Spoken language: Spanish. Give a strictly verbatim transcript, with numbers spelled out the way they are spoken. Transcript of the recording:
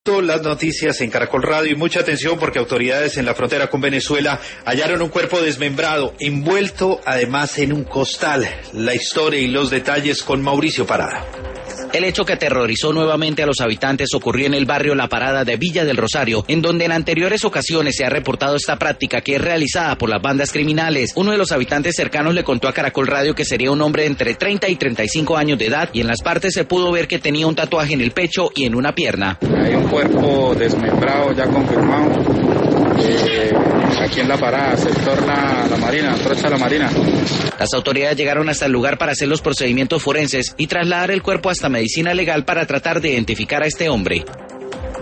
Las noticias en Caracol Radio y mucha atención porque autoridades en la frontera con Venezuela hallaron un cuerpo desmembrado, envuelto además en un costal. La historia y los detalles con Mauricio Parada. El hecho que aterrorizó nuevamente a los habitantes ocurrió en el barrio La Parada de Villa del Rosario, en donde en anteriores ocasiones se ha reportado esta práctica que es realizada por las bandas criminales. Uno de los habitantes cercanos le contó a Caracol Radio que sería un hombre de entre treinta y treinta y cinco años de edad y en las partes se pudo ver que tenía un tatuaje en el pecho y en una pierna. Hay un cuerpo desmembrado ya confirmado eh, aquí en La Parada, sector La, la Marina, Trocha La Marina. Las autoridades llegaron hasta el lugar para hacer los procedimientos forenses y trasladar el cuerpo hasta medicina legal para tratar de identificar a este hombre.